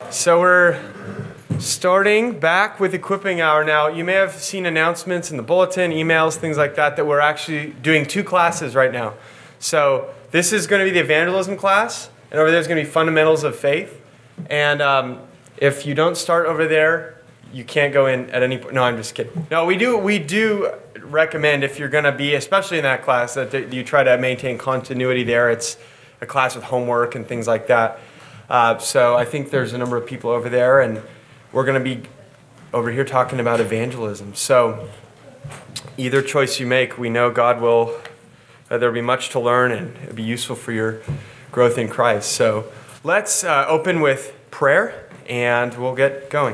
So we're starting back with Equipping Hour now. You may have seen announcements in the bulletin, emails, things like that, that we're actually doing 2 classes right now. So this is going to be the evangelism class, and over there is going to be fundamentals of faith. And if you don't start over there, you can't go in at any point. No, I'm just kidding. No, we do recommend, if you're going to be, especially in that class, that you try to maintain continuity there. It's a class with homework and things like that. So I think there's a number of people over there, and we're going to be over here talking about evangelism. So either choice you make, we know God will, there'll be much to learn, and it'll be useful for your growth in Christ. So let's open with prayer, and we'll get going.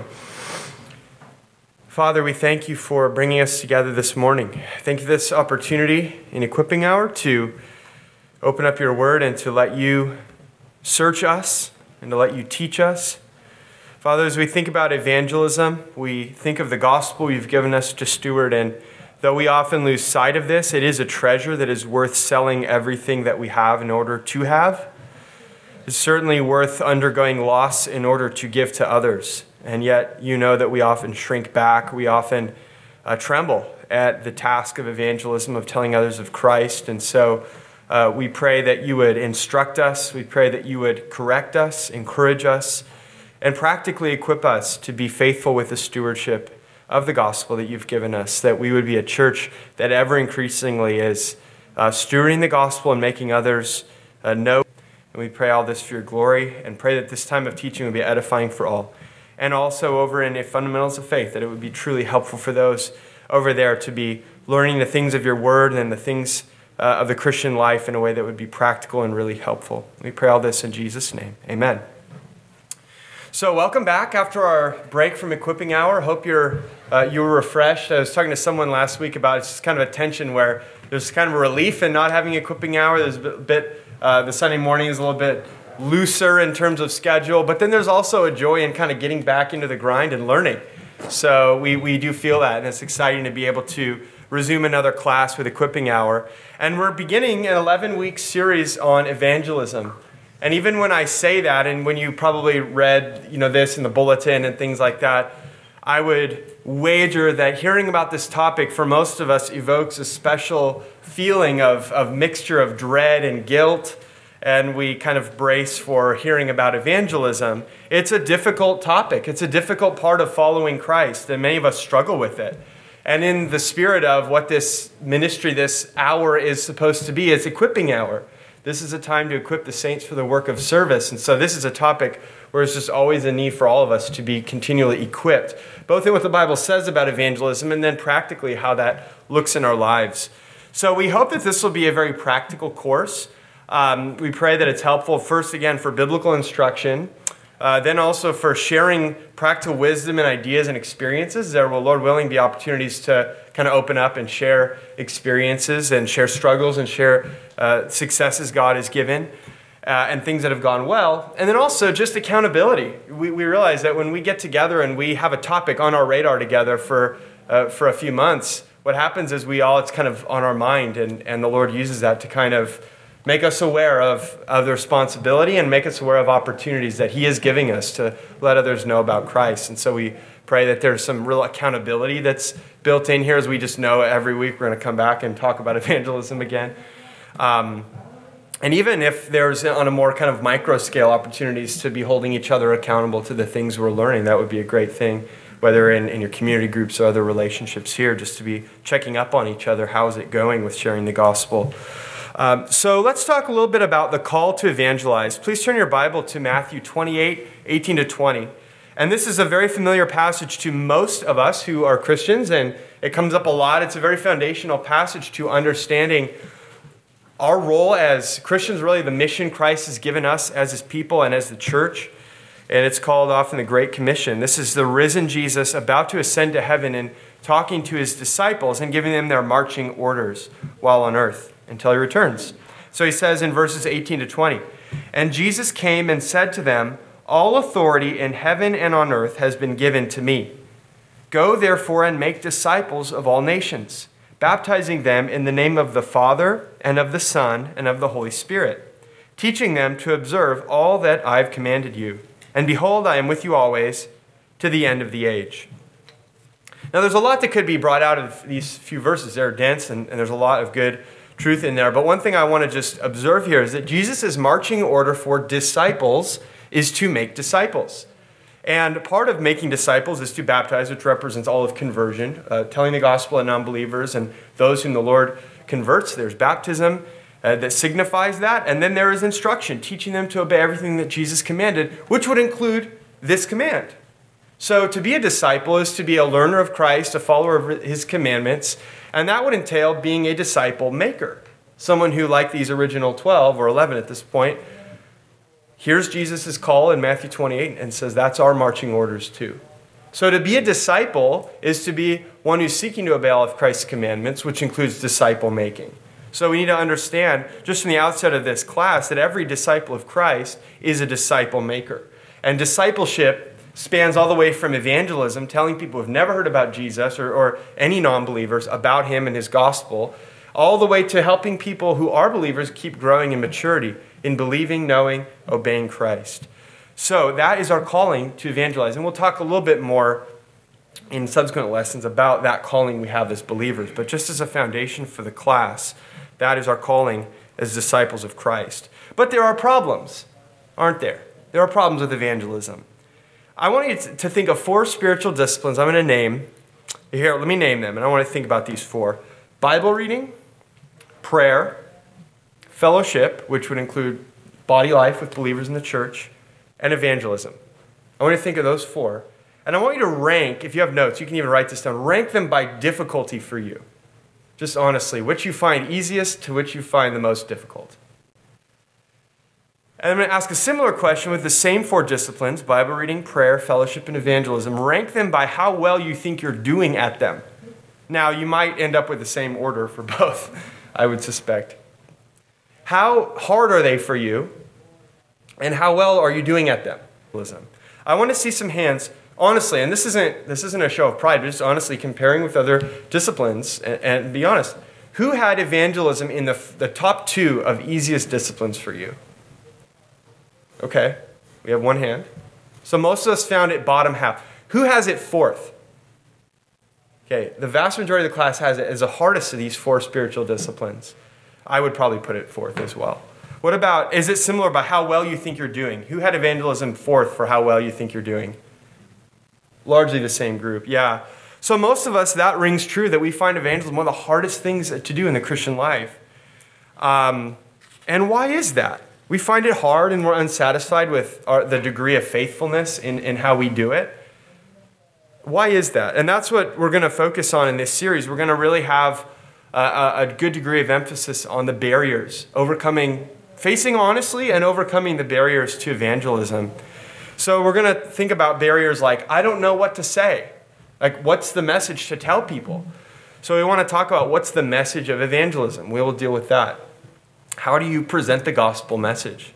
Father, we thank you for bringing us together this morning. Thank you for this opportunity in Equipping Hour to open up your word and to let you search us and to let you teach us. Father, as we think about evangelism, we think of the gospel you've given us to steward, and though we often lose sight of this, it is a treasure that is worth selling everything that we have in order to have. It's certainly worth undergoing loss in order to give to others. And yet, you know that we often shrink back. We often tremble at the task of evangelism, of telling others of Christ. And so we pray that you would instruct us. We pray that you would correct us, encourage us, and practically equip us to be faithful with the stewardship of the gospel that you've given us, that we would be a church that ever increasingly is stewarding the gospel and making others know. And we pray all this for your glory, and pray that this time of teaching would be edifying for all. And also over in Fundamentals of Faith, that it would be truly helpful for those over there to be learning the things of your word and the things of the Christian life in a way that would be practical and really helpful. We pray all this in Jesus' name. Amen. So welcome back after our break from Equipping Hour. Hope you were refreshed. I was talking to someone last week about it's just kind of a tension where there's kind of a relief in not having Equipping Hour. There's a bit the Sunday morning is a little bit looser in terms of schedule, but then there's also a joy in kind of getting back into the grind and learning. So we do feel that, and it's exciting to be able to resume another class with Equipping Hour. And we're beginning an 11-week series on evangelism. And even when I say that, and when you probably read this in the bulletin and things like that, I would wager that hearing about this topic for most of us evokes a special feeling of mixture of dread and guilt, and we kind of brace for hearing about evangelism. It's a difficult topic. It's a difficult part of following Christ, and many of us struggle with it. And in the spirit of what this ministry, this hour is supposed to be, it's Equipping Hour. This is a time to equip the saints for the work of service. And so this is a topic where there's just always a need for all of us to be continually equipped, both in what the Bible says about evangelism and then practically how that looks in our lives. So we hope that this will be a very practical course. We pray that it's helpful, first, again, for biblical instruction, then also for sharing practical wisdom and ideas and experiences. There will, Lord willing, be opportunities to kind of open up and share experiences and share struggles and share successes God has given and things that have gone well. And then also just accountability. We realize that when we get together and we have a topic on our radar together for a few months, what happens is it's kind of on our mind, and the Lord uses that to kind of make us aware of the responsibility and make us aware of opportunities that He is giving us to let others know about Christ. And so we pray that there's some real accountability that's built in here, as we just know every week we're going to come back and talk about evangelism again. And even if there's on a more kind of micro scale opportunities to be holding each other accountable to the things we're learning, that would be a great thing, whether in your community groups or other relationships here, just to be checking up on each other. How is it going with sharing the gospel? So let's talk a little bit about the call to evangelize. Please turn your Bible to Matthew 28, 18 to 20. And this is a very familiar passage to most of us who are Christians, and it comes up a lot. It's a very foundational passage to understanding our role as Christians, really the mission Christ has given us as His people and as the church. And it's called often the Great Commission. This is the risen Jesus about to ascend to heaven and talking to His disciples and giving them their marching orders while on earth until He returns. So He says in verses 18 to 20, "And Jesus came and said to them, 'All authority in heaven and on earth has been given to me. Go therefore and make disciples of all nations, baptizing them in the name of the Father and of the Son and of the Holy Spirit, teaching them to observe all that I've commanded you. And behold, I am with you always to the end of the age. Now, there's a lot that could be brought out of these few verses. They're dense, and there's a lot of good truth in there. But one thing I want to just observe here is that Jesus' marching order for disciples is to make disciples. And part of making disciples is to baptize, which represents all of conversion, telling the gospel to non-believers and those whom the Lord converts. There's baptism that signifies that. And then there is instruction, teaching them to obey everything that Jesus commanded, which would include this command. So to be a disciple is to be a learner of Christ, a follower of his commandments, and that would entail being a disciple maker. Someone who, like these original 12 or 11 at this point, hears Jesus' call in Matthew 28 and says that's our marching orders too. So to be a disciple is to be one who's seeking to obey all of Christ's commandments, which includes disciple making. So we need to understand, just from the outset of this class, that every disciple of Christ is a disciple maker. And discipleship spans all the way from evangelism, telling people who've never heard about Jesus or any non-believers about him and his gospel, all the way to helping people who are believers keep growing in maturity, in believing, knowing, obeying Christ. So that is our calling to evangelize. And we'll talk a little bit more in subsequent lessons about that calling we have as believers. But just as a foundation for the class, that is our calling as disciples of Christ. But there are problems, aren't there? There are problems with evangelism. I want you to think of 4 spiritual disciplines I'm going to name. Here, let me name them, and I want to think about these 4. Bible reading, prayer, fellowship, which would include body life with believers in the church, and evangelism. I want you to think of those 4. And I want you to rank, if you have notes, you can even write this down, rank them by difficulty for you. Just honestly, which you find easiest to which you find the most difficult. And I'm going to ask a similar question with the same 4 disciplines, Bible reading, prayer, fellowship, and evangelism. Rank them by how well you think you're doing at them. Now, you might end up with the same order for both, I would suspect. How hard are they for you? And how well are you doing at them? I want to see some hands, honestly, and this isn't a show of pride, but just honestly comparing with other disciplines, and be honest. Who had evangelism in the top 2 of easiest disciplines for you? Okay, we have one hand. So most of us found it bottom half. Who has it 4th? Okay, the vast majority of the class has it as the hardest of these 4 spiritual disciplines. I would probably put it 4th as well. What about, is it similar by how well you think you're doing? Who had evangelism 4th for how well you think you're doing? Largely the same group, yeah. So most of us, that rings true, that we find evangelism one of the hardest things to do in the Christian life. And why is that? We find it hard and we're unsatisfied with the degree of faithfulness in how we do it. Why is that? And that's what we're going to focus on in this series. We're going to really have a good degree of emphasis on the barriers, facing honestly and overcoming the barriers to evangelism. So we're going to think about barriers like, I don't know what to say. Like, what's the message to tell people? So we want to talk about what's the message of evangelism. We will deal with that. How do you present the gospel message?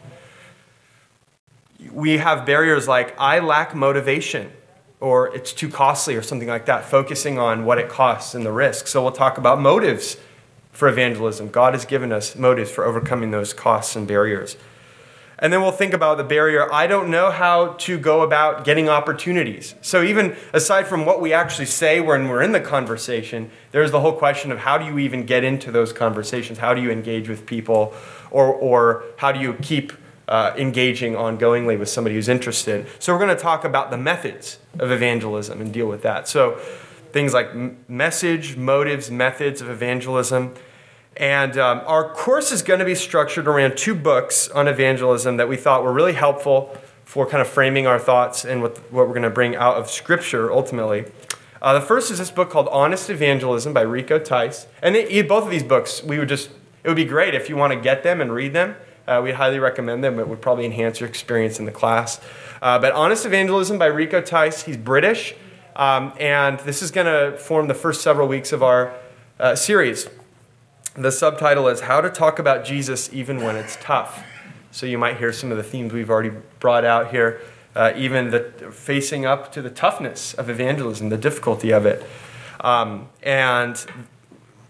We have barriers like, I lack motivation, or it's too costly, or something like that, focusing on what it costs and the risk. So we'll talk about motives for evangelism. God has given us motives for overcoming those costs and barriers. And then we'll think about the barrier, I don't know how to go about getting opportunities. So even aside from what we actually say when we're in the conversation, there's the whole question of how do you even get into those conversations? How do you engage with people? Or how do you keep engaging ongoingly with somebody who's interested? So we're going to talk about the methods of evangelism and deal with that. So things like message, motives, methods of evangelism. And our course is going to be structured around 2 books on evangelism that we thought were really helpful for kind of framing our thoughts and what we're going to bring out of Scripture ultimately. The first is this book called Honest Evangelism by Rico Tice. And both of these books, it would be great if you want to get them and read them. We highly recommend them. It would probably enhance your experience in the class. But Honest Evangelism by Rico Tice, he's British. And this is going to form the first several weeks of our series. The subtitle is How to Talk About Jesus Even When It's Tough. So you might hear some of the themes we've already brought out here, even the facing up to the toughness of evangelism, the difficulty of it. And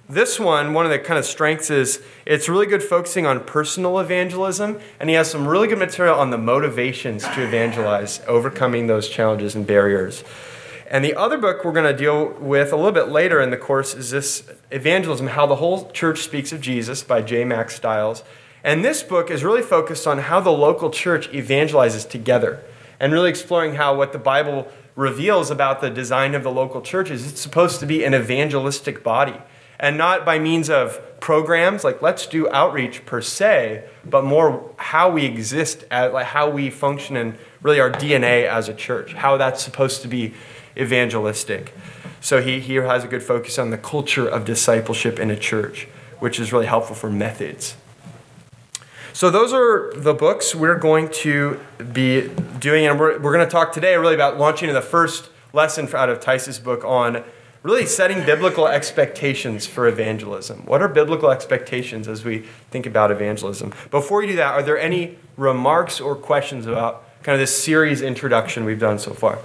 This one of the kind of strengths is it's really good focusing on personal evangelism, and he has some really good material on the motivations to evangelize, overcoming those challenges and barriers. And the other book we're going to deal with a little bit later in the course is this Evangelism, How the Whole Church Speaks of Jesus by J. Max Stiles. And this book is really focused on how the local church evangelizes together and really exploring how what the Bible reveals about the design of the local church is it's supposed to be an evangelistic body. And not by means of programs, like let's do outreach per se, but more how we exist, like how we function and really our DNA as a church, how that's supposed to be evangelistic. So he here has a good focus on the culture of discipleship in a church, which is really helpful for methods. So those are the books we're going to be doing, and we're going to talk today really about launching the first lesson out of Tice's book on really setting biblical expectations for evangelism. What are biblical expectations as we think about evangelism? Before you do that, are there any remarks or questions about kind of this series introduction we've done so far?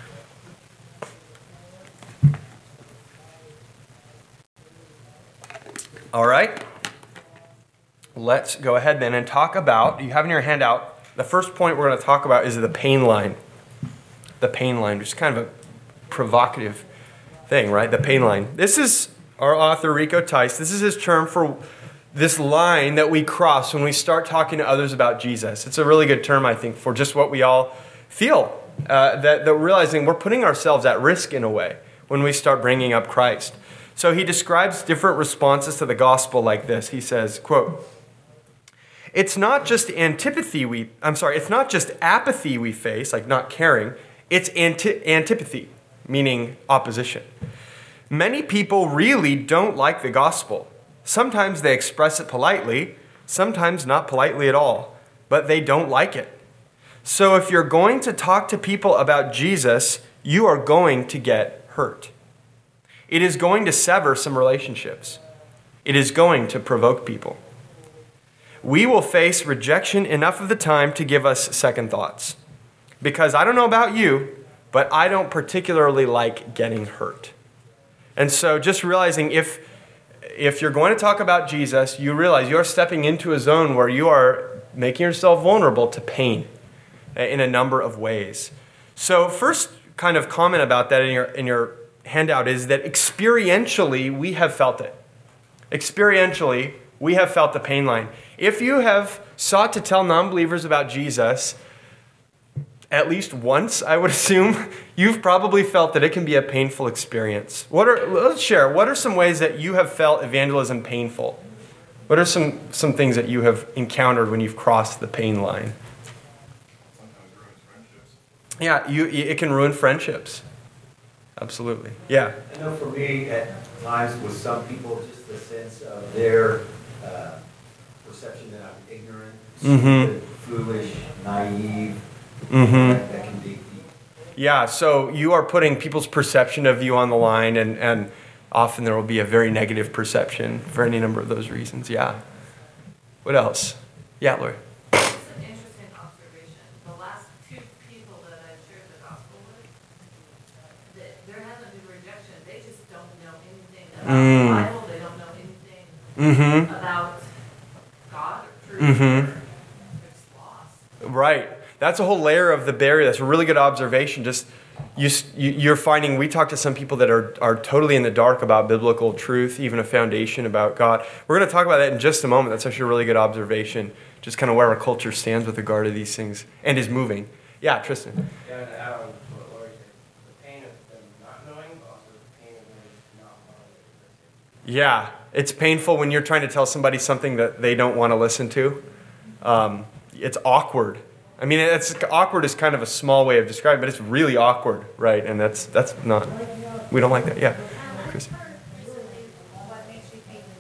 All right. Let's go ahead then and talk about, you have in your handout, the first point we're going to talk about is the pain line. The pain line, which is kind of a provocative thing, right? The pain line. This is our author, Rico Tice. This is his term for this line that we cross when we start talking to others about Jesus. It's a really good term, I think, for just what we all feel, that realizing we're putting ourselves at risk in a way when we start bringing up Christ. So he describes different responses to the gospel like this. He says, quote, it's not just apathy we face, like not caring, it's antipathy, meaning opposition. Many people really don't like the gospel. Sometimes they express it politely, sometimes not politely at all, but they don't like it. So if you're going to talk to people about Jesus, you are going to get hurt. It is going to sever some relationships. It is going to provoke people. We will face rejection enough of the time to give us second thoughts. Because I don't know about you, but I don't particularly like getting hurt. And so just realizing if you're going to talk about Jesus, you realize you're stepping into a zone where you are making yourself vulnerable to pain in a number of ways. So first kind of comment about that in your handout is that experientially we have felt it. Experientially, we have felt the pain line. If you have sought to tell non-believers about Jesus, at least once, I would assume, you've probably felt that it can be a painful experience. Let's share. What are some ways that you have felt evangelism painful? What are some things that you have encountered when you've crossed the pain line? Sometimes it ruins friendships. Yeah, it can ruin friendships. Absolutely. Yeah. I know for me, at times with some people, just the sense of their perception that I'm ignorant, stupid, foolish, naive. That can dig deep. Yeah, so you are putting people's perception of you on the line, and often there will be a very negative perception for any number of those reasons. Yeah. What else? Yeah, Lori. It's an interesting observation. The last two people that I've shared the gospel with, there hasn't been rejection. They just don't know anything about the Bible. They don't know anything about God or truth. They're just lost. Right. That's a whole layer of the barrier. That's a really good observation. Just you're finding, we talk to some people that are totally in the dark about biblical truth, even a foundation about God. We're going to talk about that in just a moment. That's actually a really good observation, just kind of where our culture stands with regard to these things and is moving. Yeah, Tristan. Yeah, and add on to what Lori said, the pain of them not knowing, but also the pain of them not wanting to. Yeah, it's painful when you're trying to tell somebody something that they don't want to listen to. It's awkward. I mean, it's awkward is kind of a small way of describing it, but it's really awkward, right? And that's not, we don't like that. Yeah, Chris. What makes you think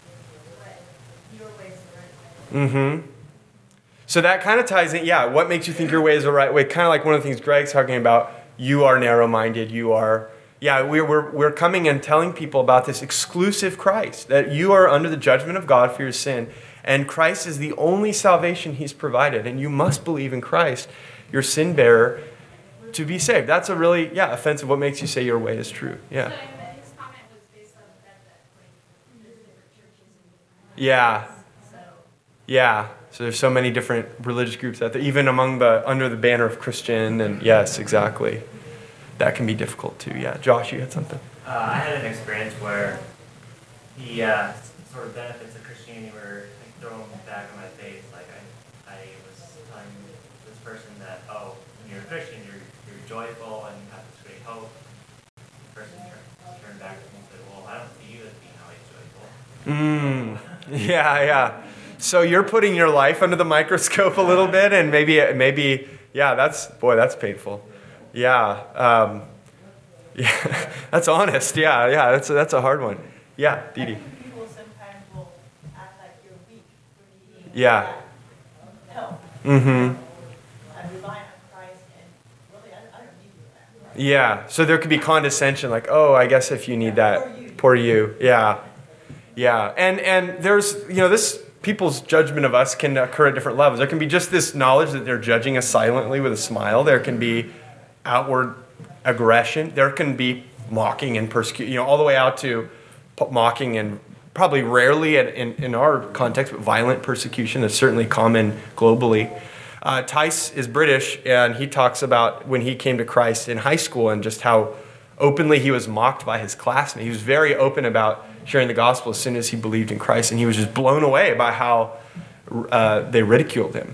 what your ways are right? So that kind of ties in, yeah, what makes you think your way is the right way? Kind of like one of the things Greg's talking about, you are narrow-minded, you are, yeah, we're coming and telling people about this exclusive Christ, that you are under the judgment of God for your sin, and Christ is the only salvation he's provided, and you must believe in Christ, your sin bearer, to be saved. That's a really, offensive. What makes you say your way is true? Yeah. So his comment was based on the fact that Yeah. So, Yeah. So there's so many different religious groups out there, even under the banner of Christian. And yes, exactly. That can be difficult too. Yeah. Josh, you had something? I had an experience where the sort of benefits of Christianity were like thrown back in my face. Like I was telling this person that, oh, when you're a Christian, you're joyful and you have this great hope. The person turned back to me and said, well, I don't see you as being always joyful. Yeah, yeah. So you're putting your life under the microscope a little bit, and maybe, yeah, that's painful. Yeah, yeah, that's honest. Yeah, that's a hard one. Yeah, Dee Dee. I think people sometimes will act like you're weak when you need Yeah. help. Mm-hmm. I rely on Christ, and really, I don't need you that. Yeah. So there could be condescension, like, oh, I guess if you need that, poor you. Yeah. Yeah. And there's, this people's judgment of us can occur at different levels. There can be just this knowledge that they're judging us silently with a smile. There can be outward aggression. There can be mocking and persecution, all the way out to mocking and probably rarely in our context, but violent persecution is certainly common globally. Tice is British, and he talks about when he came to Christ in high school and just how openly he was mocked by his classmates. He was very open about sharing the gospel as soon as he believed in Christ, and he was just blown away by how they ridiculed him.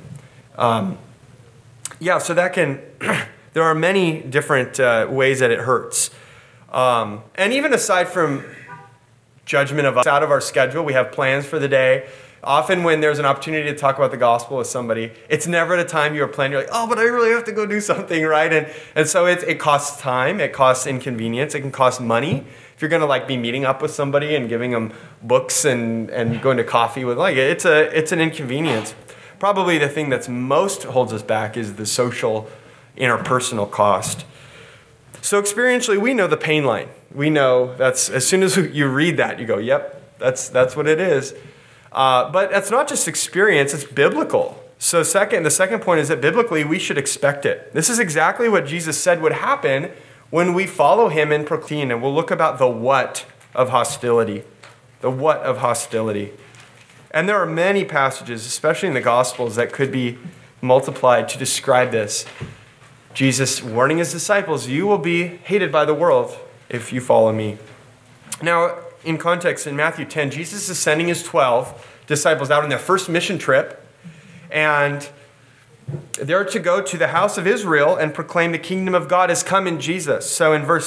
So that can, there are many different ways that it hurts. And even aside from judgment of us out of our schedule, we have plans for the day. Often when there's an opportunity to talk about the gospel with somebody, it's never at a time you are planning. You're like, oh, but I really have to go do something, right? And so it costs time, it costs inconvenience, it can cost money. If you're going to be meeting up with somebody and giving them books and going to coffee with, it's an inconvenience. Probably the thing that's most holds us back is the social, interpersonal cost. So experientially, we know the pain line. We know that's, as soon as you read that, you go, yep, that's what it is. But that's not just experience, it's biblical. So the second point is that biblically we should expect it. This is exactly what Jesus said would happen when we follow him in proclaim. And we'll look about the what of hostility. The what of hostility. And there are many passages, especially in the Gospels, that could be multiplied to describe this. Jesus warning his disciples, you will be hated by the world if you follow me. Now, in context, in Matthew 10, Jesus is sending his 12 disciples out on their first mission trip, and they're to go to the house of Israel and proclaim the kingdom of God has come in Jesus. So in verse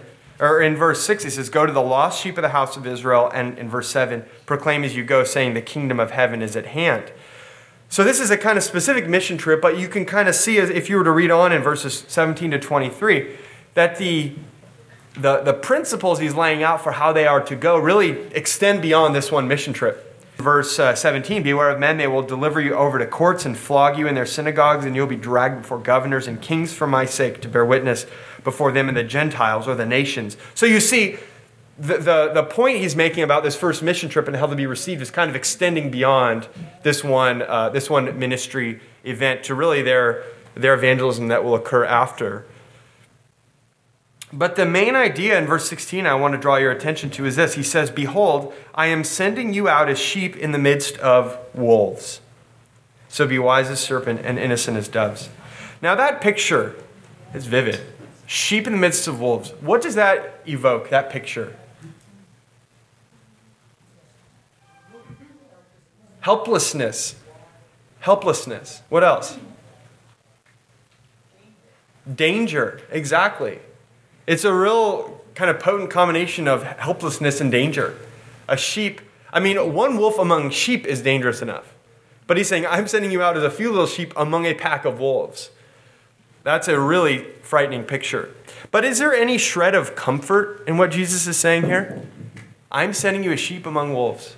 6, he says, go to the lost sheep of the house of Israel, and in verse 7, proclaim as you go, saying the kingdom of heaven is at hand. So this is a kind of specific mission trip, but you can kind of see, as if you were to read on in verses 17 to 23, that the principles he's laying out for how they are to go really extend beyond this one mission trip. Verse 17, beware of men, they will deliver you over to courts and flog you in their synagogues, and you'll be dragged before governors and kings for my sake to bear witness before them and the Gentiles or the nations. So you see, the point he's making about this first mission trip and how they'll be received is kind of extending beyond this one ministry event to really their evangelism that will occur after. But the main idea in verse 16 I want to draw your attention to is this. He says, behold, I am sending you out as sheep in the midst of wolves. So be wise as serpent and innocent as doves. Now that picture is vivid. Sheep in the midst of wolves. What does that evoke, that picture? Helplessness. What else? Danger. Exactly. It's a real kind of potent combination of helplessness and danger. One wolf among sheep is dangerous enough. But he's saying, I'm sending you out as a few little sheep among a pack of wolves. That's a really frightening picture. But is there any shred of comfort in what Jesus is saying here? I'm sending you as sheep among wolves.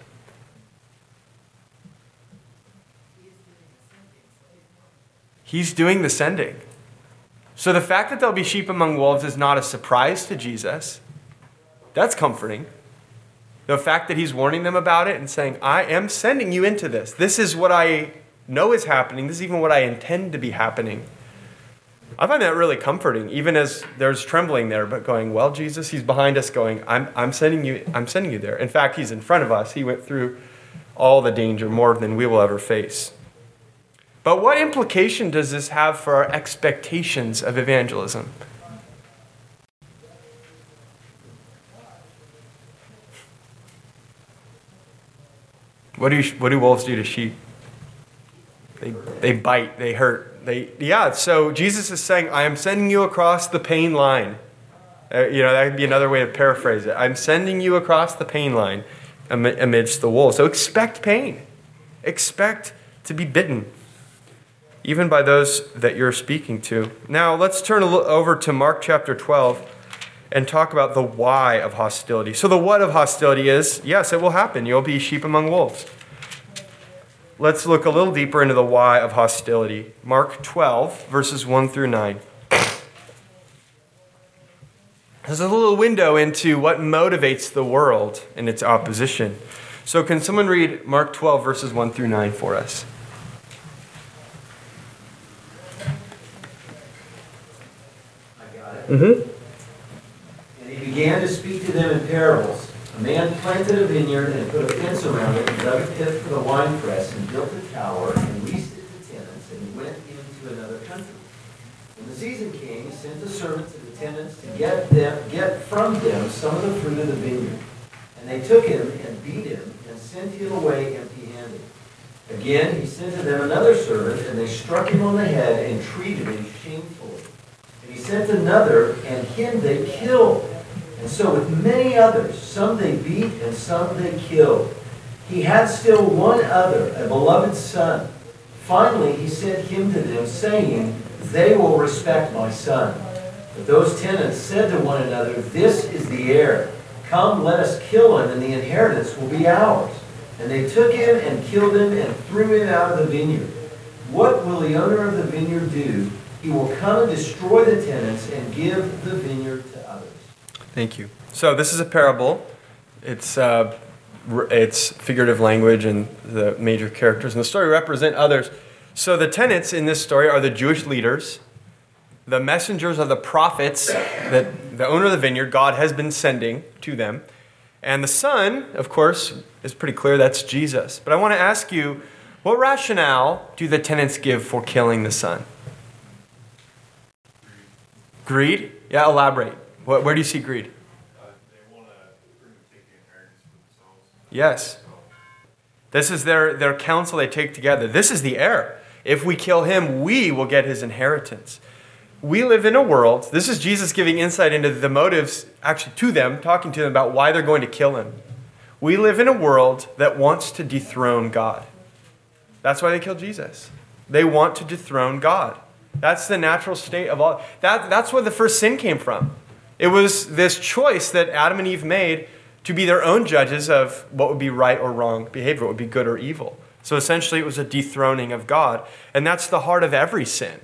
He's doing the sending. So the fact that there'll be sheep among wolves is not a surprise to Jesus. That's comforting. The fact that he's warning them about it and saying, I am sending you into this. This is what I know is happening. This is even what I intend to be happening. I find that really comforting, even as there's trembling there, but going, well, Jesus, he's behind us going, I'm sending you there. In fact, he's in front of us. He went through all the danger more than we will ever face. But what implication does this have for our expectations of evangelism? What do wolves do to sheep? They bite, they hurt. So Jesus is saying, I am sending you across the pain line. That would be another way to paraphrase it. I'm sending you across the pain line amidst the wolves. So expect pain. Expect to be bitten, even by those that you're speaking to. Now, let's turn over to Mark chapter 12 and talk about the why of hostility. So the what of hostility is, yes, it will happen. You'll be sheep among wolves. Let's look a little deeper into the why of hostility. Mark 12, verses 1 through 9. There's a little window into what motivates the world in its opposition. So can someone read Mark 12, verses 1 through 9 for us? I got it. Mm-hmm. And he began to speak to them in parables. A man planted a vineyard and put a fence around it and dug a pit for the winepress and built a tower and leased it to tenants and went into another country. When the season came, he sent a servant to the tenants to get from them some of the fruit of the vineyard. And they took him and beat him and sent him away empty-handed. Again, he sent to them another servant, and they struck him on the head and treated him shamefully. And he sent another, and him they killed. And so with many others, some they beat and some they killed. He had still one other, a beloved son. Finally, he sent him to them, saying, they will respect my son. But those tenants said to one another, this is the heir. Come, let us kill him, and the inheritance will be ours. And they took him and killed him and threw him out of the vineyard. What will the owner of the vineyard do? He will come and destroy the tenants and give the vineyard to others. Thank you. So this is a parable. It's figurative language, and the major characters in the story represent others. So the tenants in this story are the Jewish leaders, the messengers of the prophets that the owner of the vineyard, God, has been sending to them. And the son, of course, is pretty clear, that's Jesus. But I want to ask you, what rationale do the tenants give for killing the son? Greed? Yeah, elaborate. Where do you see greed? They want to pretty much take the inheritance for themselves. Yes. This is their counsel they take together. This is the heir. If we kill him, we will get his inheritance. We live in a world, this is Jesus giving insight into the motives, actually to them, talking to them about why they're going to kill him. We live in a world that wants to dethrone God. That's why they killed Jesus. They want to dethrone God. That's the natural state of all. That's where the first sin came from. It was this choice that Adam and Eve made to be their own judges of what would be right or wrong behavior, what would be good or evil. So essentially it was a dethroning of God. And that's the heart of every sin.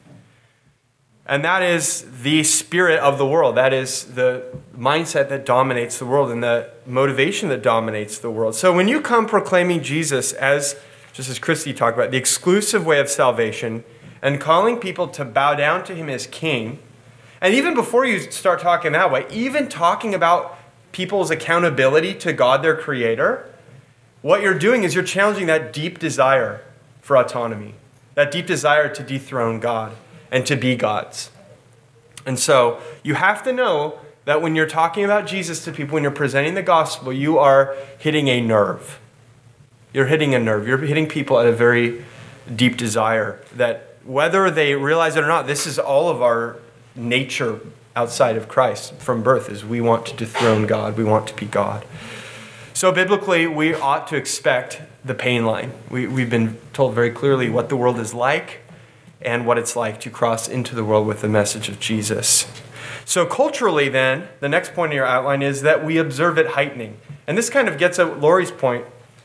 And that is the spirit of the world. That is the mindset that dominates the world and the motivation that dominates the world. So when you come proclaiming Jesus as, just as Christy talked about, the exclusive way of salvation and calling people to bow down to him as king, and even before you start talking that way, even talking about people's accountability to God, their creator, what you're doing is you're challenging that deep desire for autonomy, that deep desire to dethrone God and to be God's. And so you have to know that when you're talking about Jesus to people, when you're presenting the gospel, you are hitting a nerve. You're hitting a nerve. You're hitting people at a very deep desire that whether they realize it or not, this is all of our nature outside of Christ from birth is we want to dethrone God. We want to be God. So biblically, we ought to expect the pain line. We've been told very clearly what the world is like and what it's like to cross into the world with the message of Jesus. So culturally then, the next point in your outline is that we observe it heightening. And this kind of gets at Lori's point.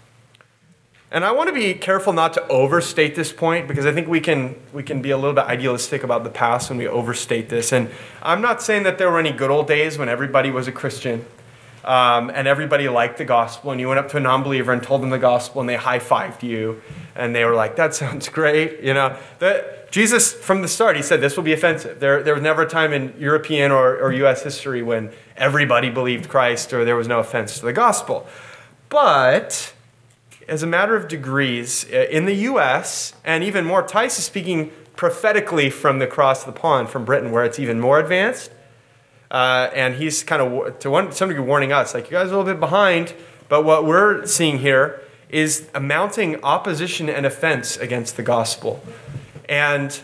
And I want to be careful not to overstate this point because I think we can be a little bit idealistic about the past when we overstate this. And I'm not saying that there were any good old days when everybody was a Christian and everybody liked the gospel and you went up to a non-believer and told them the gospel and they high-fived you and they were like, that sounds great. You know, Jesus, from the start, he said this will be offensive. There was never a time in European or U.S. history when everybody believed Christ or there was no offense to the gospel. But as a matter of degrees, in the U.S., and even more, Tice is speaking prophetically from the cross of the pond, from Britain, where it's even more advanced. And he's kind of, to some degree, warning us, like, you guys are a little bit behind, but what we're seeing here is a mounting opposition and offense against the gospel. And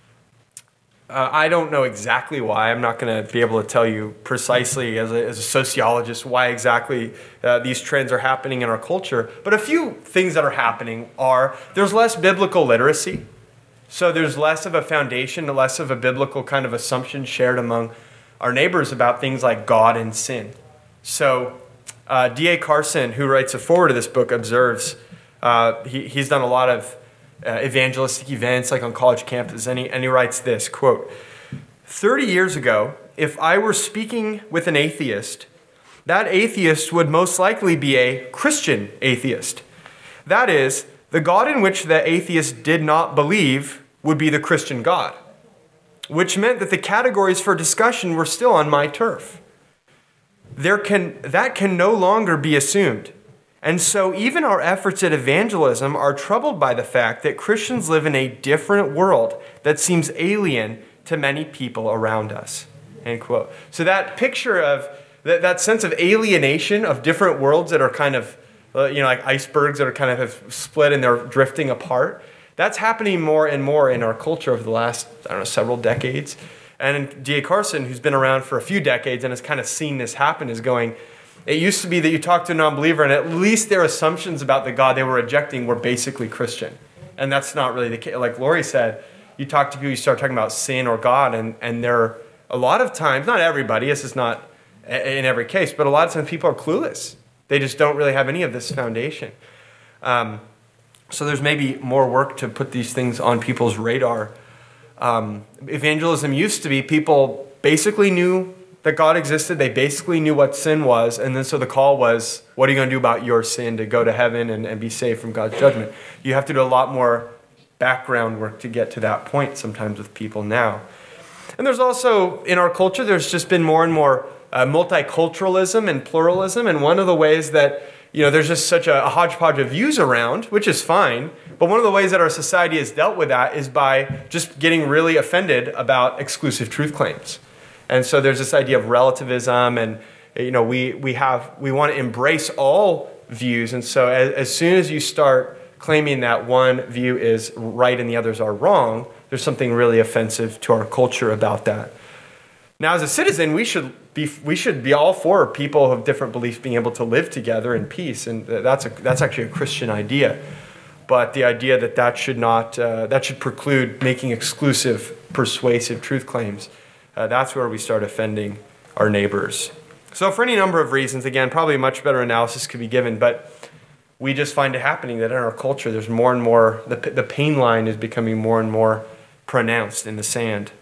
I don't know exactly why. I'm not going to be able to tell you precisely as a sociologist why exactly these trends are happening in our culture. But a few things that are happening are there's less biblical literacy. So there's less of a foundation, less of a biblical kind of assumption shared among our neighbors about things like God and sin. So D.A. Carson, who writes a foreword to this book, observes, he's done a lot of evangelistic events like on college campuses, and he writes this, quote, 30 years ago, if I were speaking with an atheist, that atheist would most likely be a Christian atheist. That is, the God in which the atheist did not believe would be the Christian God, which meant that the categories for discussion were still on my turf. That can no longer be assumed. And so even our efforts at evangelism are troubled by the fact that Christians live in a different world that seems alien to many people around us. End quote. So that picture of, that sense of alienation of different worlds that are kind of, like icebergs that are kind of have split and they're drifting apart, that's happening more and more in our culture over the last, several decades. And D.A. Carson, who's been around for a few decades and has kind of seen this happen, is going, it used to be that you talk to a non-believer and at least their assumptions about the God they were rejecting were basically Christian. And that's not really the case. Like Lori said, you talk to people, you start talking about sin or God, and there are a lot of times, not everybody, this is not in every case, but a lot of times people are clueless. They just don't really have any of this foundation. So there's maybe more work to put these things on people's radar. Evangelism used to be people basically knew that God existed. They basically knew what sin was. And then so the call was, what are you going to do about your sin to go to heaven and be saved from God's judgment? You have to do a lot more background work to get to that point sometimes with people now. And there's also, in our culture, there's just been more and more multiculturalism and pluralism. And one of the ways that, there's just such a hodgepodge of views around, which is fine. But one of the ways that our society has dealt with that is by just getting really offended about exclusive truth claims. And so there's this idea of relativism, and we want to embrace all views. And so as soon as you start claiming that one view is right and the others are wrong, there's something really offensive to our culture about that. Now, as a citizen, we should be all for people of different beliefs being able to live together in peace, and that's actually a Christian idea. But the idea that should preclude making exclusive, persuasive truth claims. That's where we start offending our neighbors. So for any number of reasons, again, probably much better analysis could be given, but we just find it happening that in our culture there's more and more, the pain line is becoming more and more pronounced in the sand.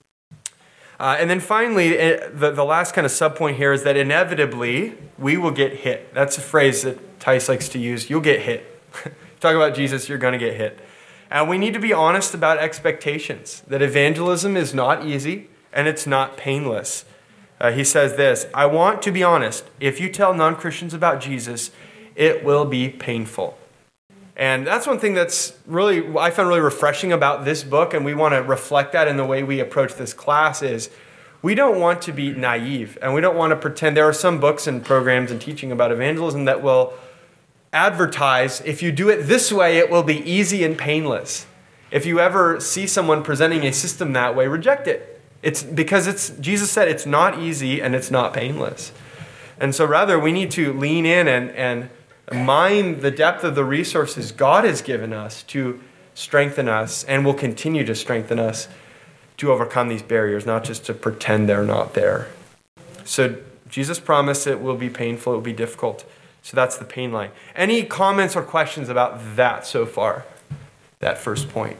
And then finally, the last kind of subpoint here is that inevitably we will get hit. That's a phrase that Tice likes to use. You'll get hit. Talk about Jesus, you're going to get hit. And we need to be honest about expectations, that evangelism is not easy, and it's not painless. He says this, I want to be honest. If you tell non-Christians about Jesus, it will be painful. And that's one thing that's I found really refreshing about this book, and we want to reflect that in the way we approach this class, is we don't want to be naive, and we don't want to pretend. There are some books and programs and teaching about evangelism that will advertise, if you do it this way, it will be easy and painless. If you ever see someone presenting a system that way, reject it. It's because Jesus said it's not easy and it's not painless. And so rather we need to lean in and mine the depth of the resources God has given us to strengthen us and will continue to strengthen us to overcome these barriers, not just to pretend they're not there. So Jesus promised it will be painful, it will be difficult. So that's the pain line. Any comments or questions about that so far? That first point.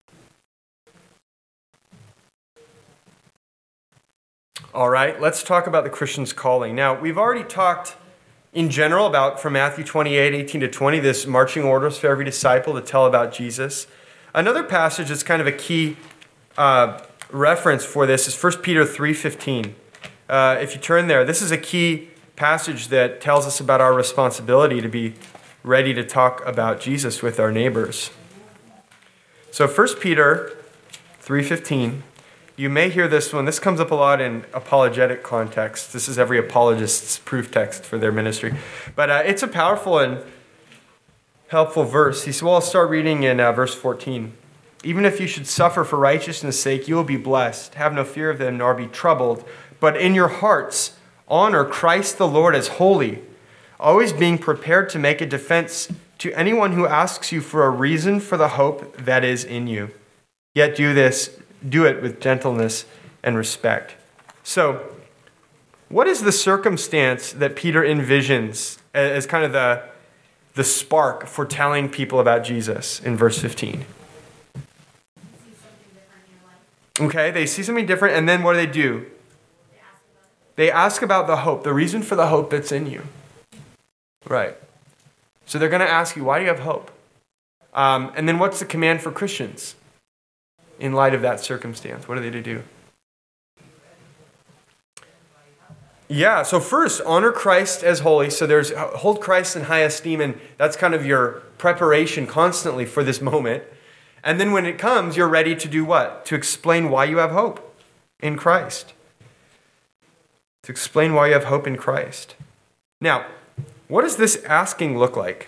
All right, let's talk about the Christian's calling. Now, we've already talked in general about, from Matthew 28, 18 to 20, this marching orders for every disciple to tell about Jesus. Another passage that's kind of a key reference for this is 1 Peter 3:15. If you turn there, this is a key passage that tells us about our responsibility to be ready to talk about Jesus with our neighbors. So 1 Peter 3:15, you may hear this one. This comes up a lot in apologetic context. This is every apologist's proof text for their ministry. But it's a powerful and helpful verse. He said, well, I'll start reading in verse 14. Even if you should suffer for righteousness' sake, you will be blessed. Have no fear of them, nor be troubled. But in your hearts, honor Christ the Lord as holy, always being prepared to make a defense to anyone who asks you for a reason for the hope that is in you. Yet do it with gentleness and respect. So, what is the circumstance that Peter envisions as kind of the spark for telling people about Jesus in verse 15? Okay, they see something different, and then what do? They ask about the hope, the reason for the hope that's in you. Right. So they're going to ask you, why do you have hope? And then what's the command for Christians in light of that circumstance? What are they to do? Yeah, so first, honor Christ as holy. So there's hold Christ in high esteem, and that's kind of your preparation constantly for this moment. And then when it comes, you're ready to do what? To explain why you have hope in Christ. To explain why you have hope in Christ. Now, what does this asking look like?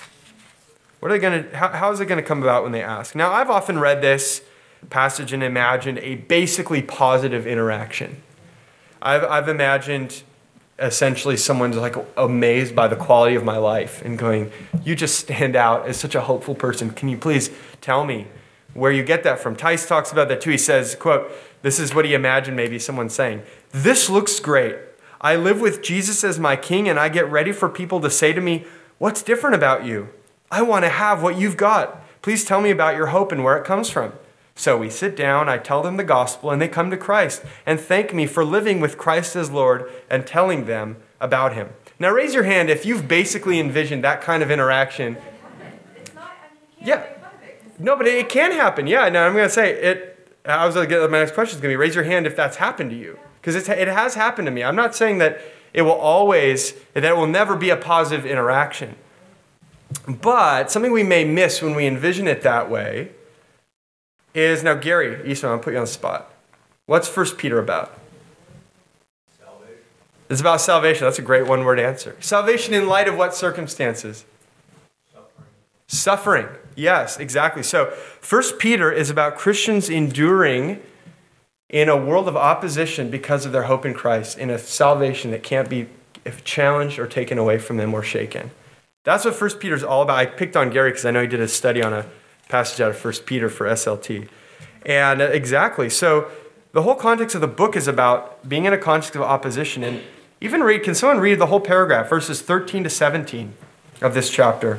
How is it going to come about when they ask? Now, I've often read this passage and imagined a basically positive interaction. I've imagined essentially someone's like amazed by the quality of my life and going, you just stand out as such a hopeful person. Can you please tell me where you get that from? Tice talks about that too. He says, quote, this is what he imagined maybe someone saying. This looks great. I live with Jesus as my king, and I get ready for people to say to me, what's different about you? I want to have what you've got. Please tell me about your hope and where it comes from. So we sit down, I tell them the gospel, and they come to Christ and thank me for living with Christ as Lord and telling them about him. Now raise your hand if you've basically envisioned that kind of interaction. It's not, I mean, you Yeah. can't make fun of it. 'Cause No, but it can happen. Yeah, no, I'm going to say it. My next question is going to be raise your hand if that's happened to you. Because it has happened to me. I'm not saying that it will never be a positive interaction. But something we may miss when we envision it that way is, now Gary Eastman, I'll put you on the spot. What's 1 Peter about? Salvation. It's about salvation. That's a great one-word answer. Salvation in light of what circumstances? Suffering. Yes, exactly. So 1 Peter is about Christians enduring in a world of opposition because of their hope in Christ, in a salvation that can't be challenged or taken away from them or shaken. That's what 1 Peter is all about. I picked on Gary because I know he did a study on a passage out of 1 Peter for SLT. And exactly. So the whole context of the book is about being in a context of opposition. And can someone read the whole paragraph, verses 13 to 17 of this chapter?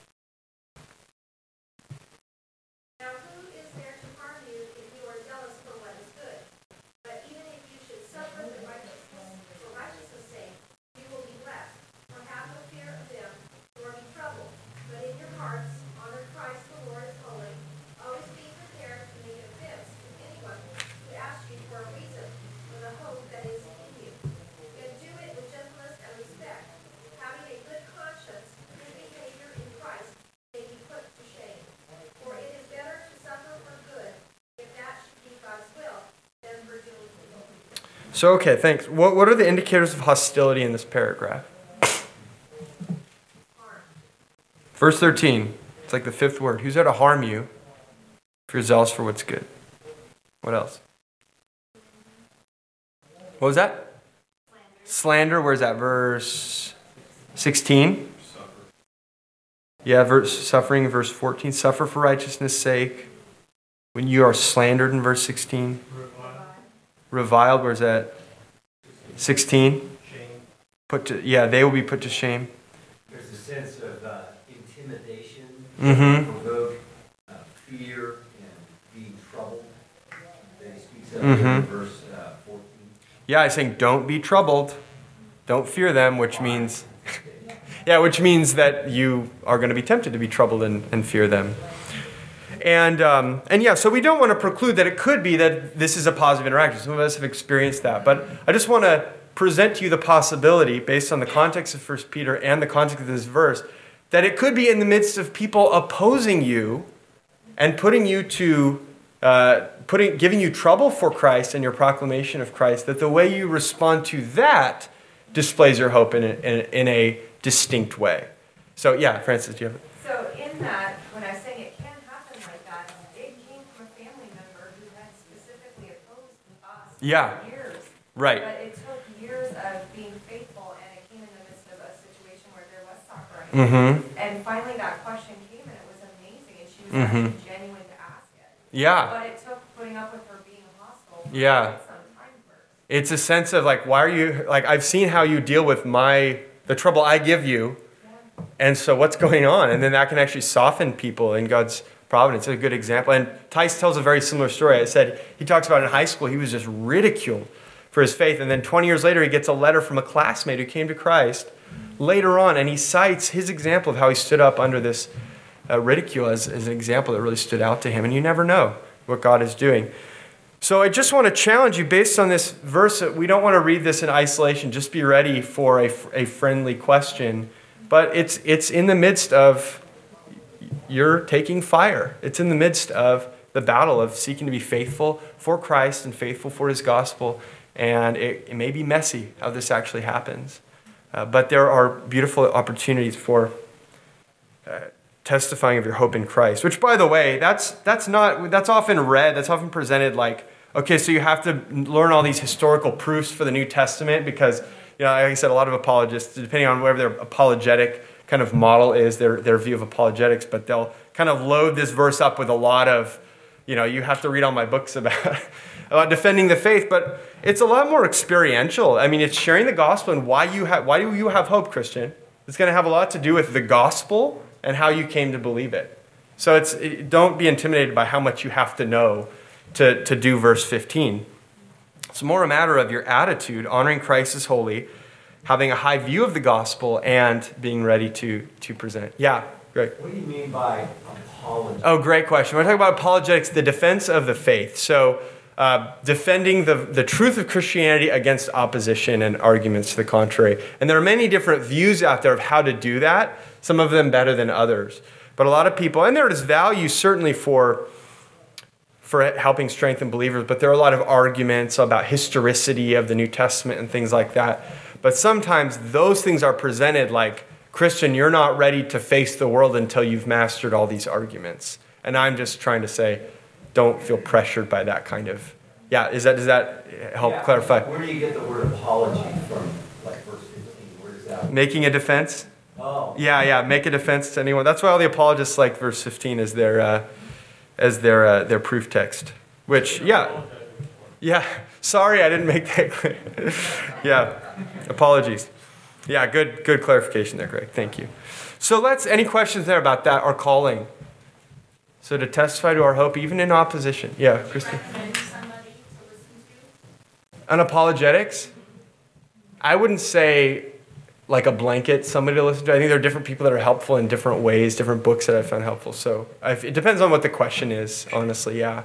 Now who is there to harm you if you are zealous for what is good? But even if you should suffer for righteousness' sake, you will be blessed. For have no fear of them, nor be troubled. But in your hearts honor Christ the Lord as holy, always being prepared to make a defense to anyone who asks you for a reason for the hope that is in you. And do it with gentleness and respect, having a good conscience, whose behavior in Christ may be put to shame. For it is better to suffer for good, if that should be God's will, than for doing evil. So, okay, thanks. What are the indicators of hostility in this paragraph? Verse 13. It's like the fifth word. Who's there to harm you if you're zealous for what's good? What else? What was that? Slander. Where's that? Verse 16. Yeah, suffering, verse 14. Suffer for righteousness' sake. When you are slandered in verse 16. Reviled, where's that? 16. They will be put to shame. There's a sense of intimidation, Mm-hmm. provoke fear, and being troubled that he speaks of Mhm. in verse 14. Yeah, he's saying, don't be troubled. Don't fear them, which means, that you are going to be tempted to be troubled and fear them. So we don't want to preclude that it could be that this is a positive interaction. Some of us have experienced that. But I just want to present to you the possibility, based on the context of 1 Peter and the context of this verse, that it could be in the midst of people opposing you and putting you to giving you trouble for Christ and your proclamation of Christ, that the way you respond to that displays your hope in a distinct way. So yeah, Francis, do you have it? So in that, when I was saying it can happen like that, it came from a family member who had specifically opposed us for years. Right. But it took years of being faithful, and it came in the midst of a situation where there was suffering. Mm-hmm. And finally that question came, and it was amazing, and she was actually genuine to ask it. Yeah. But it took putting up with her being hostile for Yeah. quite some time first. It's a sense of like, why are you, like, I've seen how you deal with the trouble I give you, and so what's going on? And then that can actually soften people in God's providence. It's a good example. And Tice tells a very similar story. I said, he talks about in high school, he was just ridiculed for his faith. And then 20 years later, he gets a letter from a classmate who came to Christ later on, and he cites his example of how he stood up under this ridicule as an example that really stood out to him. And you never know what God is doing. So I just want to challenge you based on this verse. We don't want to read this in isolation. Just be ready for a friendly question. But it's in the midst of you're taking fire. It's in the midst of the battle of seeking to be faithful for Christ and faithful for his gospel. And it may be messy how this actually happens. But there are beautiful opportunities for testifying of your hope in Christ. Which, by the way, that's often presented like, okay, so you have to learn all these historical proofs for the New Testament because, like I said, a lot of apologists, depending on whatever their apologetic kind of model is, their view of apologetics, but they'll kind of load this verse up with a lot of, you have to read all my books about defending the faith, but it's a lot more experiential. I mean, it's sharing the gospel and why do you have hope, Christian? It's going to have a lot to do with the gospel and how you came to believe it. So don't be intimidated by how much you have to know to do verse 15. It's more a matter of your attitude, honoring Christ as holy, having a high view of the gospel, and being ready to present it. Yeah, great. What do you mean by apology? Oh, great question. We're talking about apologetics, the defense of the faith. So defending the truth of Christianity against opposition and arguments to the contrary. And there are many different views out there of how to do that, some of them better than others. But a lot of people, and there is value certainly for helping strengthen believers, but there are a lot of arguments about historicity of the New Testament and things like that. But sometimes those things are presented like, Christian, you're not ready to face the world until you've mastered all these arguments. And I'm just trying to say, don't feel pressured by that kind of, does that help clarify? Where do you get the word apology from, like verse 15? Where does that? Making a defense? Oh. Yeah, make a defense to anyone. That's why all the apologists like verse 15 as their proof text. Which, sorry I didn't make that clear. Apologies. Yeah, good clarification there, Greg. Thank you. So any questions there about that, our calling? So to testify to our hope, even in opposition. Yeah, Christy. Recommend somebody to listen to? On apologetics, I wouldn't say like a blanket somebody to listen to. I think there are different people that are helpful in different ways, different books that I've found helpful. So it depends on what the question is, honestly, yeah.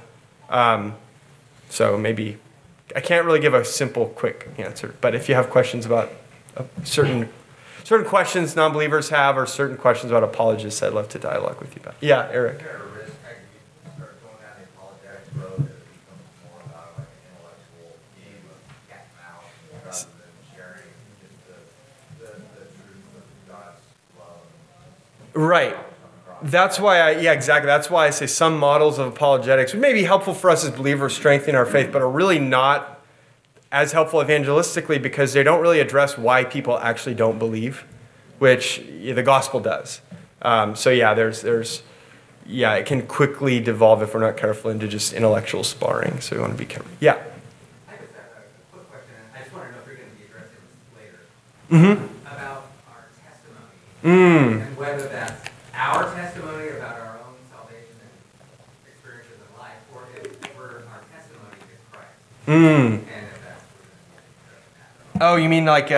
So maybe, I can't really give a simple, quick answer. But if you have questions about certain questions non-believers have or certain questions about apologists, I'd love to dialogue with you about. Yeah, Eric. Is there a risk that you start going down the apologetics road that it becomes more about like an intellectual game of cat and mouse rather than sharing just the truth of God's love? Right. That's why exactly. That's why I say some models of apologetics may be helpful for us as believers, strengthening our faith, but are really not as helpful evangelistically because they don't really address why people actually don't believe, which the gospel does. It can quickly devolve if we're not careful into just intellectual sparring. So we want to be careful. Yeah. I just have a quick question. I just want to know if you're going to be addressing this later. About our testimony. And whether that's our testimony about our own salvation and experiences in life, or if our testimony is Christ. And if that's that. Oh, you mean like,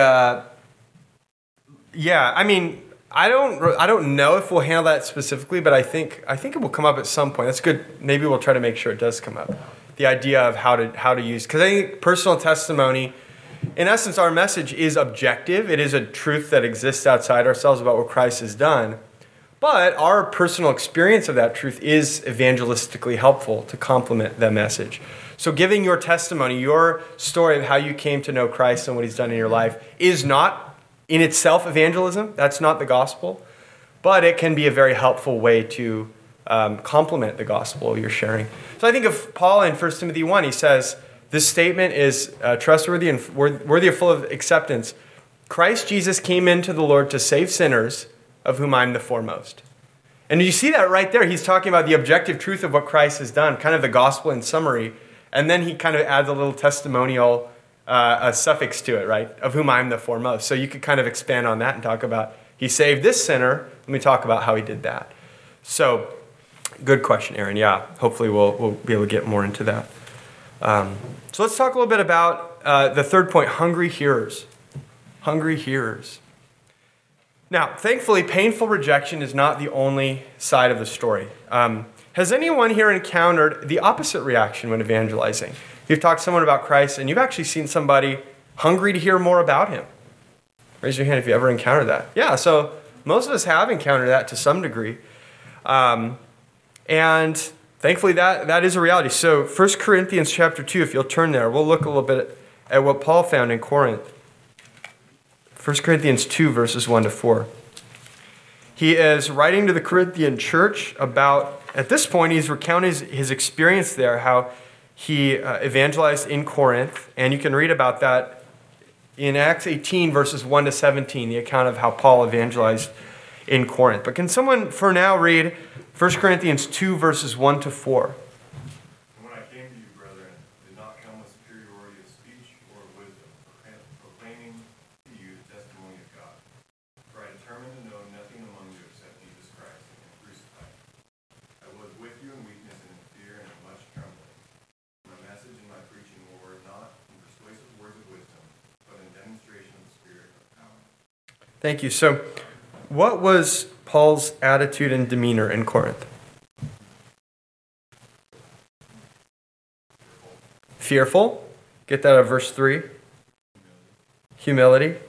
I mean, I don't know if we'll handle that specifically, but I think it will come up at some point. That's good. Maybe we'll try to make sure it does come up. The idea of how to use, because I think personal testimony, in essence, our message is objective. It is a truth that exists outside ourselves about what Christ has done. But our personal experience of that truth is evangelistically helpful to complement that message. So giving your testimony, your story of how you came to know Christ and what he's done in your life is not in itself evangelism. That's not the gospel. But it can be a very helpful way to complement the gospel you're sharing. So I think of Paul in 1 Timothy 1. He says, this statement is trustworthy and worthy of full of acceptance. Christ Jesus came into the Lord to save sinners, of whom I'm the foremost. And you see that right there. He's talking about the objective truth of what Christ has done, kind of the gospel in summary. And then he kind of adds a little testimonial a suffix to it, right? Of whom I'm the foremost. So you could kind of expand on that and talk about, he saved this sinner. Let me talk about how he did that. So, good question, Aaron. Yeah, hopefully we'll be able to get more into that. So let's talk a little bit about the third point, hungry hearers. Hungry hearers. Now, thankfully, painful rejection is not the only side of the story. Has anyone here encountered the opposite reaction when evangelizing? You've talked to someone about Christ and you've actually seen somebody hungry to hear more about him. Raise your hand if you ever encountered that. Yeah, so most of us have encountered that to some degree. And thankfully, that is a reality. So 1 Corinthians chapter 2, if you'll turn there, we'll look a little bit at what Paul found in Corinth. 1 Corinthians 2, verses 1 to 4. He is writing to the Corinthian church about, at this point, he's recounting his experience there, how he evangelized in Corinth. And you can read about that in Acts 18, verses 1 to 17, the account of how Paul evangelized in Corinth. But can someone, for now, read 1 Corinthians 2, verses 1 to 4? When I came to you, brethren, did not come with superiority of speech or of wisdom, proclaiming to you the testimony of God. For I determined to know nothing among you except Jesus Christ and him crucified. I was with you in weakness and in fear and in much trembling. My message and my preaching were not in persuasive words of wisdom, but in demonstration of the Spirit of power. Thank you. So, what was Paul's attitude and demeanor in Corinth? Fearful. Get that out of verse 3. Humility.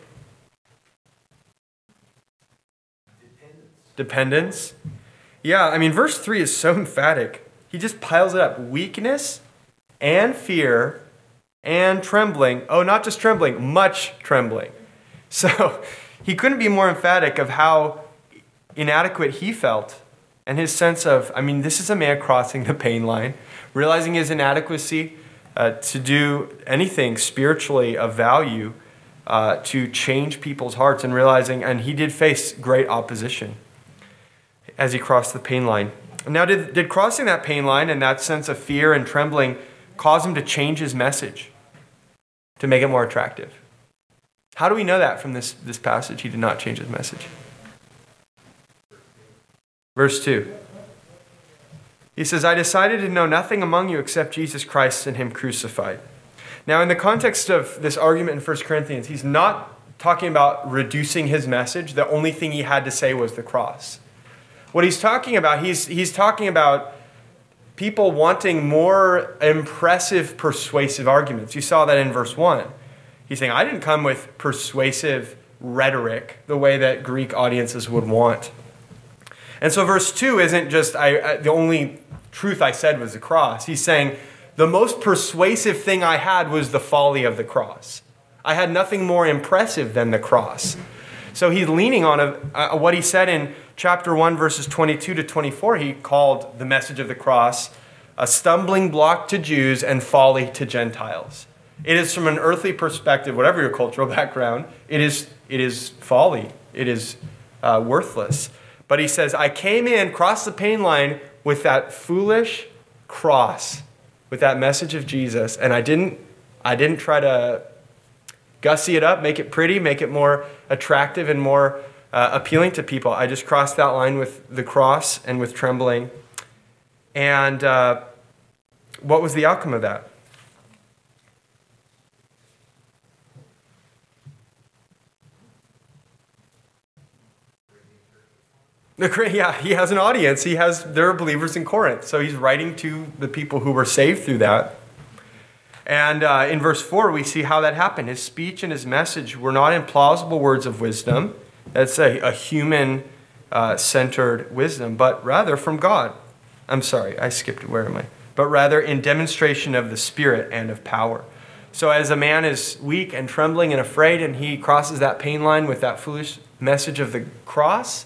Dependence. Yeah, I mean, verse 3 is so emphatic. He just piles it up. Weakness and fear and trembling. Oh, not just trembling, much trembling. So, he couldn't be more emphatic of how inadequate he felt and his sense of, I mean, this is a man crossing the pain line, realizing his inadequacy to do anything spiritually of value to change people's hearts and realizing, and he did face great opposition as he crossed the pain line. Now, did crossing that pain line and that sense of fear and trembling cause him to change his message to make it more attractive? How do we know that from this passage? He did not change his message. Verse 2. He says, I decided to know nothing among you except Jesus Christ and him crucified. Now, in the context of this argument in 1 Corinthians, he's not talking about reducing his message. The only thing he had to say was the cross. What he's talking about, he's talking about people wanting more impressive, persuasive arguments. You saw that in verse 1. He's saying, I didn't come with persuasive rhetoric the way that Greek audiences would want. And so verse 2 isn't just, the only truth I said was the cross. He's saying, the most persuasive thing I had was the folly of the cross. I had nothing more impressive than the cross. So he's leaning on what he said in chapter 1, verses 22 to 24. He called the message of the cross a stumbling block to Jews and folly to Gentiles. It is from an earthly perspective, whatever your cultural background, it is folly. It is worthless. But he says, I came in, crossed the pain line with that foolish cross, with that message of Jesus, and I didn't try to gussy it up, make it pretty, make it more attractive and more appealing to people. I just crossed that line with the cross and with trembling. And what was the outcome of that? Yeah, he has an audience. There are believers in Corinth. So he's writing to the people who were saved through that. And in verse 4, we see how that happened. His speech and his message were not in plausible words of wisdom. That's a human centered wisdom, but rather from God. I'm sorry, I skipped, where am I? But rather in demonstration of the Spirit and of power. So as a man is weak and trembling and afraid, and he crosses that pain line with that foolish message of the cross,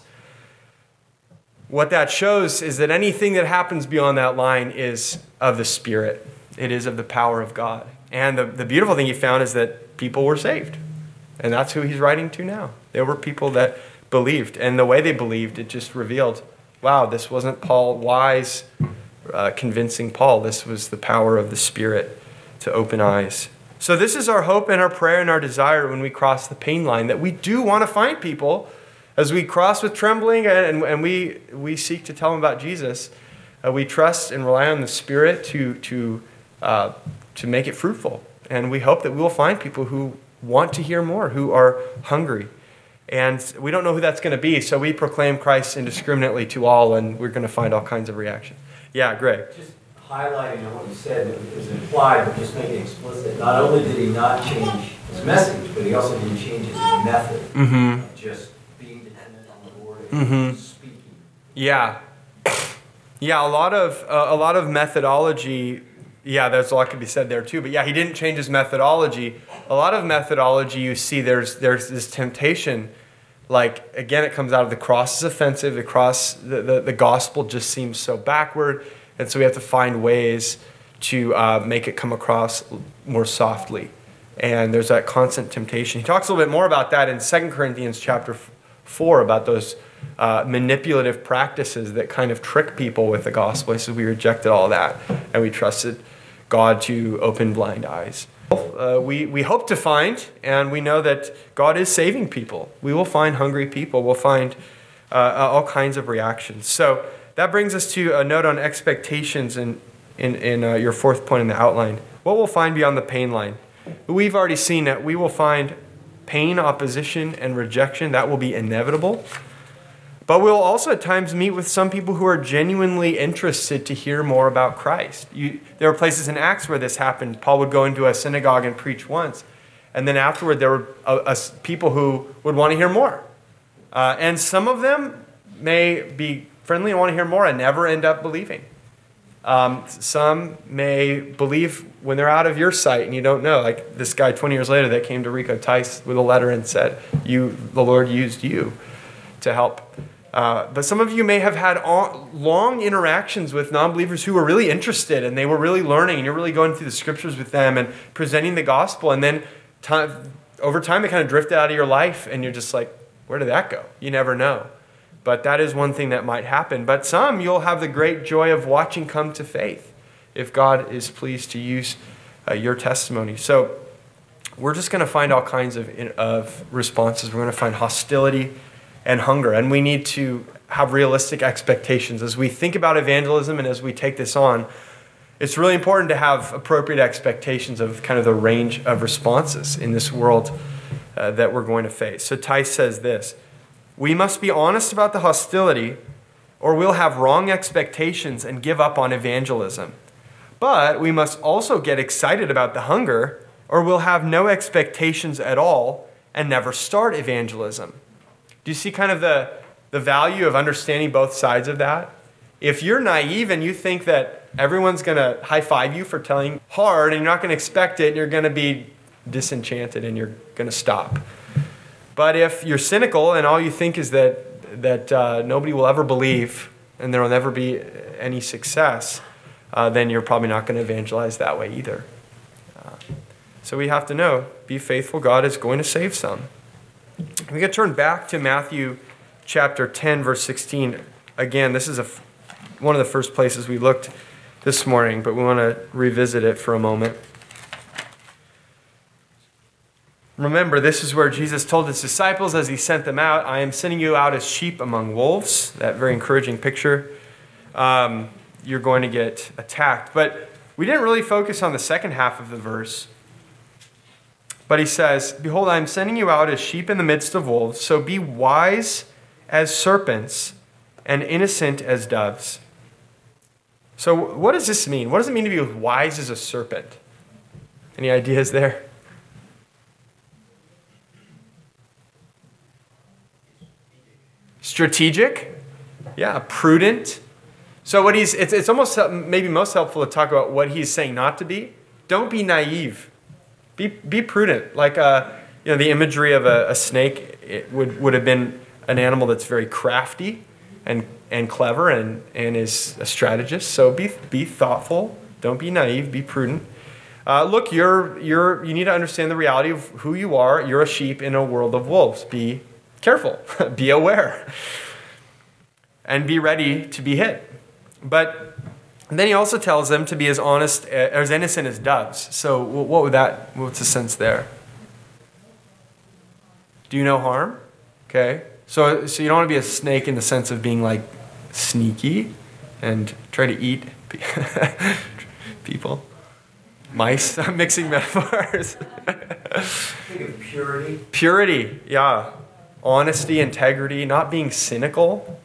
what that shows is that anything that happens beyond that line is of the Spirit. It is of the power of God. And the beautiful thing he found is that people were saved. And that's who he's writing to now. There were people that believed. And the way they believed, it just revealed, wow, this wasn't Paul wise, convincing Paul. This was the power of the Spirit to open eyes. So this is our hope and our prayer and our desire when we cross the pain line, that we do want to find people as we cross with trembling and we seek to tell them about Jesus. We trust and rely on the Spirit to make it fruitful. And we hope that we will find people who want to hear more, who are hungry. And we don't know who that's going to be, so we proclaim Christ indiscriminately to all, and we're going to find all kinds of reaction. Yeah, Greg. Just highlighting on what you said, it was implied, but just making it explicit. Not only did he not change his message, but he also didn't change his method of just being dependent on the Lord and speaking. Yeah. Yeah, a lot of methodology. Yeah, there's a lot could be said there too. But yeah, he didn't change his methodology. A lot of methodology, you see, there's this temptation. Like, again, it comes out of the cross is offensive. The gospel just seems so backward. And so we have to find ways to make it come across more softly. And there's that constant temptation. He talks a little bit more about that in 2 Corinthians chapter 4, about those manipulative practices that kind of trick people with the gospel. He says we rejected all that, and we trusted God to open blind eyes. We hope to find, and we know that God is saving people. We will find hungry people. We'll find all kinds of reactions. So that brings us to a note on expectations in your fourth point in the outline. What we'll find beyond the pain line. We've already seen that we will find pain, opposition, and rejection. That will be inevitable. But we'll also at times meet with some people who are genuinely interested to hear more about Christ. There were places in Acts where this happened. Paul would go into a synagogue and preach once. And then afterward, there were people who would want to hear more. And some of them may be friendly and want to hear more and never end up believing. Some may believe when they're out of your sight and you don't know. Like this guy 20 years later that came to Rico Tice with a letter and said, the Lord used you to help. But some of you may have had long interactions with non-believers who were really interested and they were really learning, and you're really going through the scriptures with them and presenting the gospel. And then over time, it kind of drifted out of your life and you're just like, where did that go? You never know. But that is one thing that might happen. But some you'll have the great joy of watching come to faith if God is pleased to use your testimony. So we're just going to find all kinds of responses. We're going to find hostility and hunger. And we need to have realistic expectations. As we think about evangelism and as we take this on, it's really important to have appropriate expectations of kind of the range of responses in this world that we're going to face. So Tice says this: we must be honest about the hostility, or we'll have wrong expectations and give up on evangelism. But we must also get excited about the hunger, or we'll have no expectations at all and never start evangelism. Do you see kind of the value of understanding both sides of that? If you're naive and you think that everyone's going to high-five you for telling hard and you're not going to expect it, you're going to be disenchanted and you're going to stop. But if you're cynical and all you think is that nobody will ever believe and there will never be any success, then you're probably not going to evangelize that way either. So we have to know, be faithful. God is going to save some. We can turn back to Matthew chapter 10, verse 16. Again, this is one of the first places we looked this morning, but we want to revisit it for a moment. Remember, this is where Jesus told his disciples as he sent them out, I am sending you out as sheep among wolves. That very encouraging picture. You're going to get attacked. But we didn't really focus on the second half of the verse. But he says, behold, I am sending you out as sheep in the midst of wolves, so be wise as serpents and innocent as doves. So what does this mean? What does it mean to be wise as a serpent? Any ideas there? Strategic. Yeah, prudent. So it's almost maybe most helpful to talk about what he's saying not to be. Don't be naive. Be prudent. Like the imagery of a snake, it would have been an animal that's very crafty and clever and is a strategist. So be thoughtful. Don't be naive. Be prudent. Look, you need to understand the reality of who you are. You're a sheep in a world of wolves. Be careful. Be aware. And be ready to be hit. But then he also tells them to be as honest, as innocent as doves. So what's the sense there? Do no harm? Okay. So you don't want to be a snake in the sense of being like sneaky and try to eat people. Mice. I'm mixing metaphors. Think of purity. Purity, yeah. Honesty, integrity, not being cynical.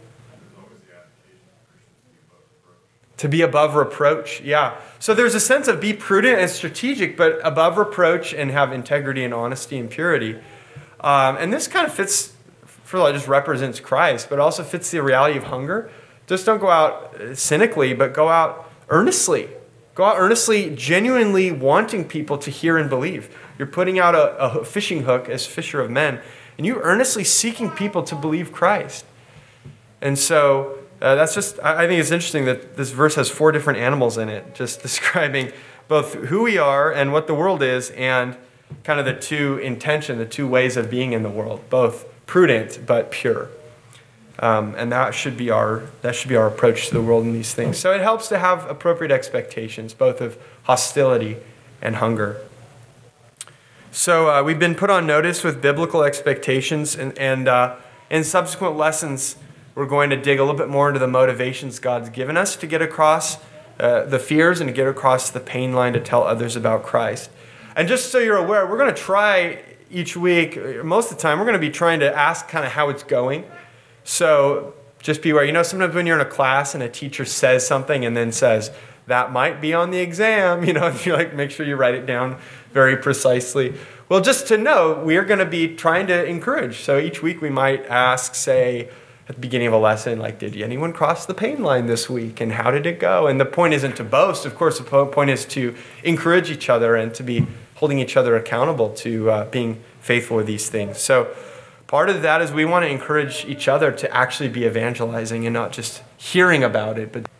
To be above reproach, yeah. So there's a sense of be prudent and strategic, but above reproach and have integrity and honesty and purity. And this kind of fits, first of all, it just represents Christ, but also fits the reality of hunger. Just don't go out cynically, but go out earnestly. Go out earnestly, genuinely wanting people to hear and believe. You're putting out a fishing hook as fisher of men, and you earnestly seeking people to believe Christ. And so that's just, I think it's interesting that this verse has 4 different animals in it, just describing both who we are and what the world is, and kind of the two ways of being in the world, both prudent but pure. And that should be our approach to the world in these things. So it helps to have appropriate expectations, both of hostility and hunger. So we've been put on notice with biblical expectations, and in subsequent lessons, we're going to dig a little bit more into the motivations God's given us to get across the fears and to get across the pain line to tell others about Christ. And just so you're aware, we're going to try each week, most of the time, we're going to be trying to ask kind of how it's going. So just be aware, sometimes when you're in a class and a teacher says something and then says, that might be on the exam, and you make sure you write it down very precisely. Well, just to know, we're going to be trying to encourage. So each week we might ask, say, at the beginning of a lesson, did anyone cross the pain line this week? And how did it go? And the point isn't to boast. Of course, the point is to encourage each other and to be holding each other accountable to being faithful with these things. So part of that is we want to encourage each other to actually be evangelizing and not just hearing about it. But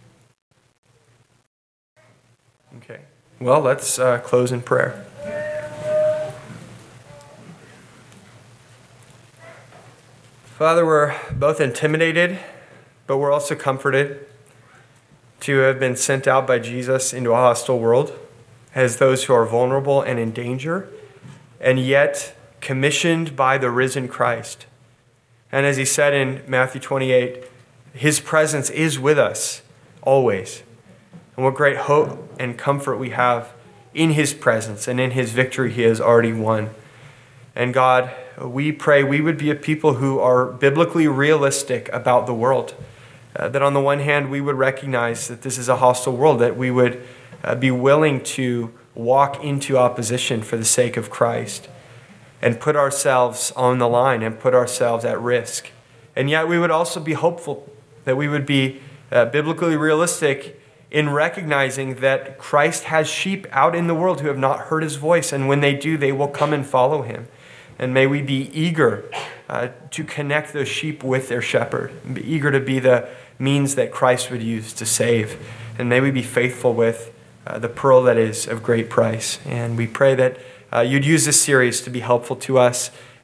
okay. Well, let's close in prayer. Father, we're both intimidated, but we're also comforted to have been sent out by Jesus into a hostile world as those who are vulnerable and in danger, and yet commissioned by the risen Christ. And as he said in Matthew 28, his presence is with us always. And what great hope and comfort we have in his presence and in his victory he has already won. And God, we pray we would be a people who are biblically realistic about the world. That on the one hand, we would recognize that this is a hostile world, that we would be willing to walk into opposition for the sake of Christ and put ourselves on the line and put ourselves at risk. And yet we would also be hopeful, that we would be biblically realistic in recognizing that Christ has sheep out in the world who have not heard his voice, and when they do, they will come and follow him. And may we be eager to connect those sheep with their shepherd, and be eager to be the means that Christ would use to save. And may we be faithful with the pearl that is of great price. And we pray that you'd use this series to be helpful to us